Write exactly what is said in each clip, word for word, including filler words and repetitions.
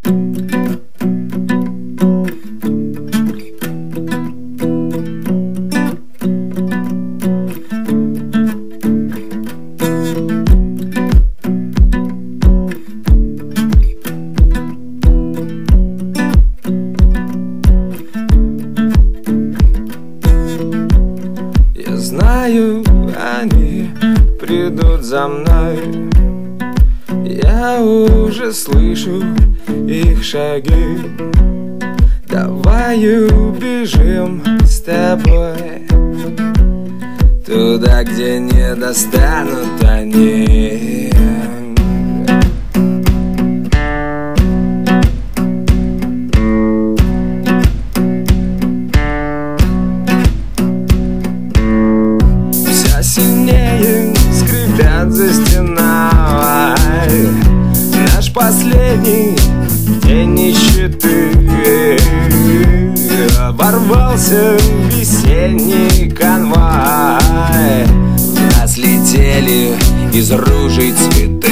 Знаю, они придут за мной. Я уже слышу их шаги. Давай убежим с тобой туда, где не достанут они. Сильнее скрипят за стеной. Наш последний день нищеты. Ворвался весенний конвой. В нас летели из ружей цветы.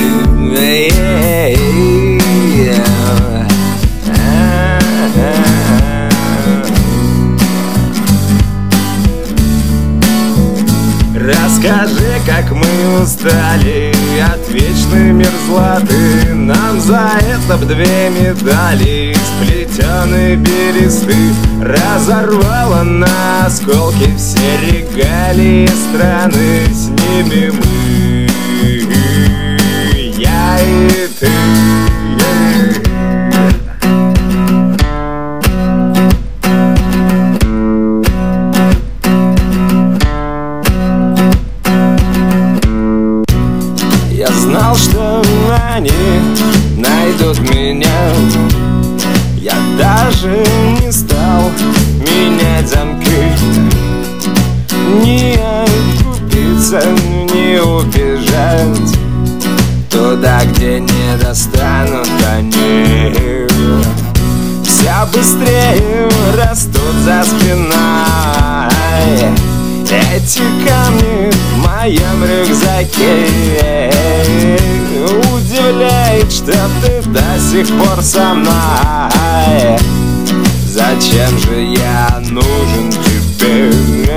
Расскажи, как мы устали от вечной мерзлоты. Нам за это б две медали сплетены бересты. Разорвало на осколки все регалии страны. С ними мы, я и ты. Я знал, что они найдут меня. Я даже не стал менять замки. Не откупиться, не убежать туда, где не достанут они. Все быстрее растут за спиной. Эти камни в моем рюкзаке. Удивляет, что ты до сих пор со мной. Зачем же я нужен тебе?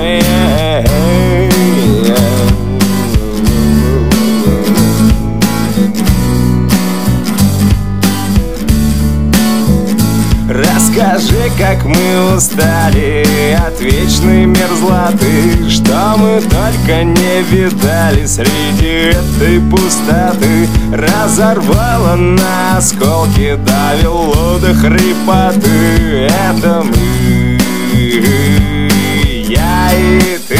Расскажи, как мы устали от вечной мерзлоты. Что мы только не видали среди этой пустоты. Разорвало на осколки, довело до хрипоты. Это мы, я и ты.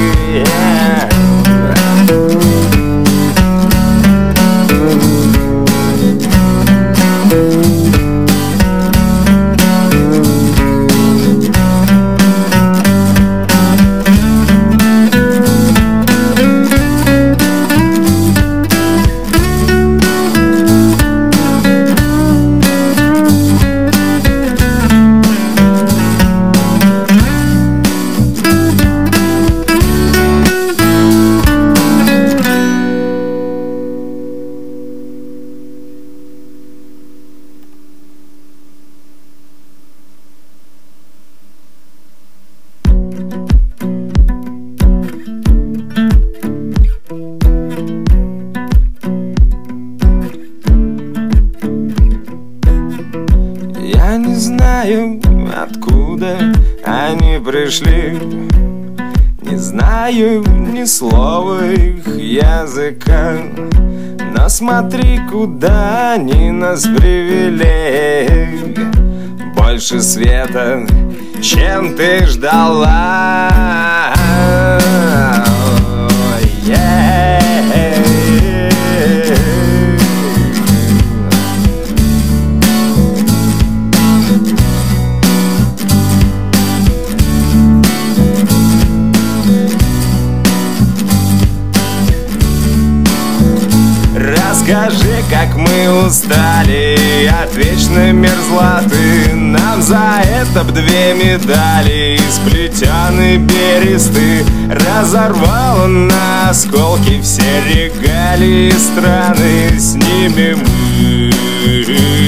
Я не знаю, откуда они пришли. Не знаю ни слова их языка. Но смотри, куда они нас привели. Больше света, чем ты ждала. Расскажи, как мы устали от вечной мерзлоты. Нам за это б две медали сплетены бересты. Разорвало на осколки все регалии страны. С ними мы.